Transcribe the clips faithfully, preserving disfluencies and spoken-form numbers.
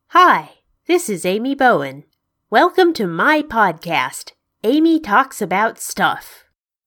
Hi, this is Amy Bowen. Welcome to my podcast, Amy Talks About Stuff.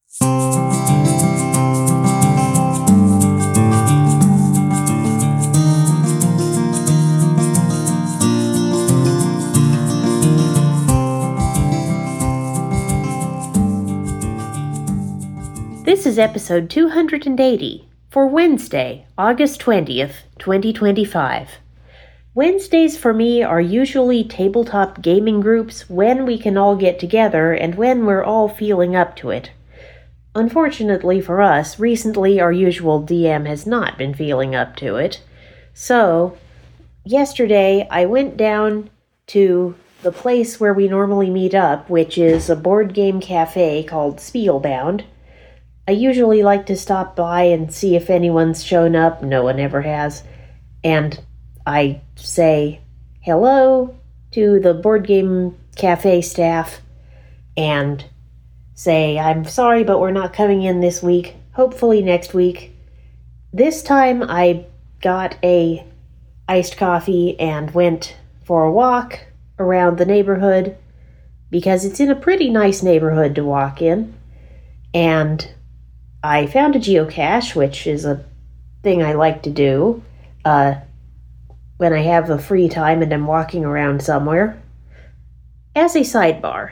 This is episode two hundred eighty for Wednesday, August twentieth, twenty twenty-five. Wednesdays for me are usually tabletop gaming groups when we can all get together and when we're all feeling up to it. Unfortunately for us, recently our usual D M has not been feeling up to it. So, yesterday I went down to the place where we normally meet up, which is a board game cafe called Spielbound. I usually like to stop by and see if anyone's shown up. No one ever has. And I say hello to the board game cafe staff and say, I'm sorry, but we're not coming in this week. Hopefully next week. This time I got a iced coffee and went for a walk around the neighborhood because it's in a pretty nice neighborhood to walk in. And I found a geocache, which is a thing I like to do. Uh, when I have the free time and I'm walking around somewhere. As a sidebar,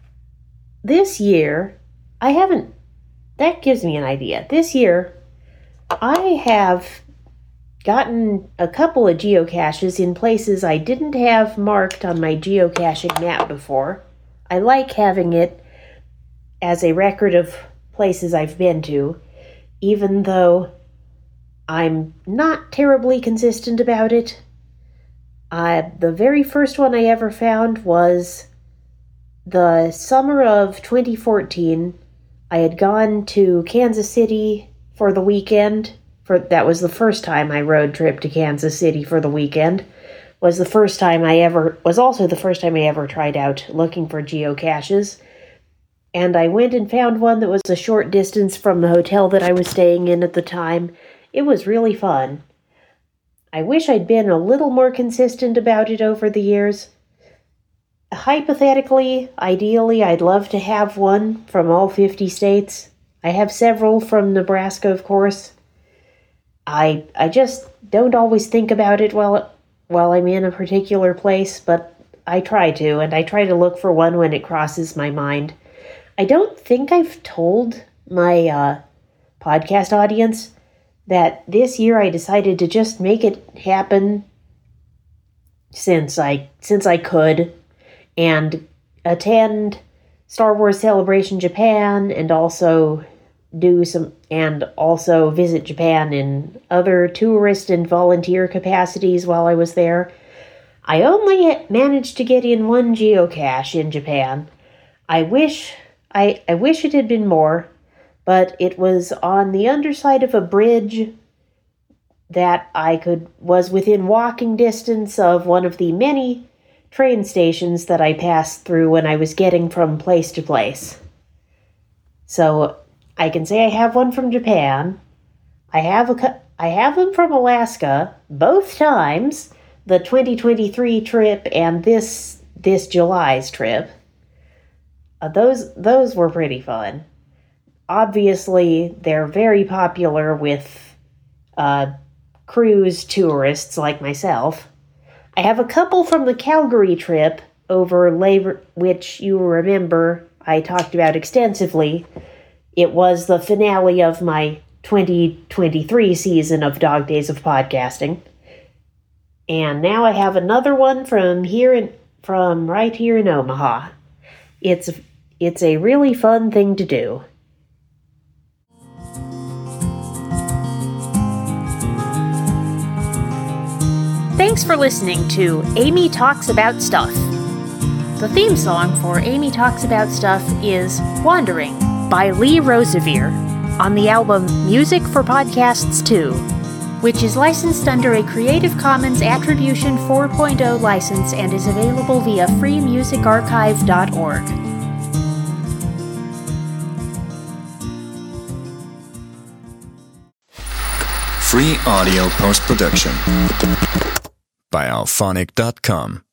this year, I haven't, that gives me an idea. This year, I have gotten a couple of geocaches in places I didn't have marked on my geocaching map before. I like having it as a record of places I've been to, even though I'm not terribly consistent about it. Uh, the very first one I ever found was the summer of twenty fourteen. I had gone to Kansas City for the weekend. For that was the first time I road trip to Kansas City for the weekend. Was the first time I ever was also the first time I ever tried out looking for geocaches. And I went and found one that was a short distance from the hotel that I was staying in at the time. It was really fun. I wish I'd been a little more consistent about it over the years. Hypothetically, ideally, I'd love to have one from all fifty states. I have several from Nebraska, of course. I I just don't always think about it while, while I'm in a particular place, but I try to, and I try to look for one when it crosses my mind. I don't think I've told my uh, podcast audience that this year I decided to just make it happen since I since I could and attend Star Wars Celebration Japan and also do some and also visit Japan in other tourist and volunteer capacities while I was there. I only managed to get in one geocache in Japan. I wish I, I wish it had been more. But it was on the underside of a bridge that I could was within walking distance of one of the many train stations that I passed through when I was getting from place to place. So I can say I have one from Japan. I have a I have them from Alaska both times, the twenty twenty-three trip and this this July's trip. Uh, those those were pretty fun. Obviously, they're very popular with uh, cruise tourists like myself. I have a couple from the Calgary trip over Labor, which you remember I talked about extensively. It was the finale of my twenty twenty-three season of Dog Days of Podcasting. And now I have another one from here in, from right here in Omaha. It's it's a really fun thing to do. Thanks for listening to Amy Talks About Stuff. The theme song for Amy Talks About Stuff is Wandering by Lee Rosevere on the album Music for Podcasts two, which is licensed under a Creative Commons Attribution four point oh license and is available via free music archive dot org. Free audio post-production by alphonic dot com.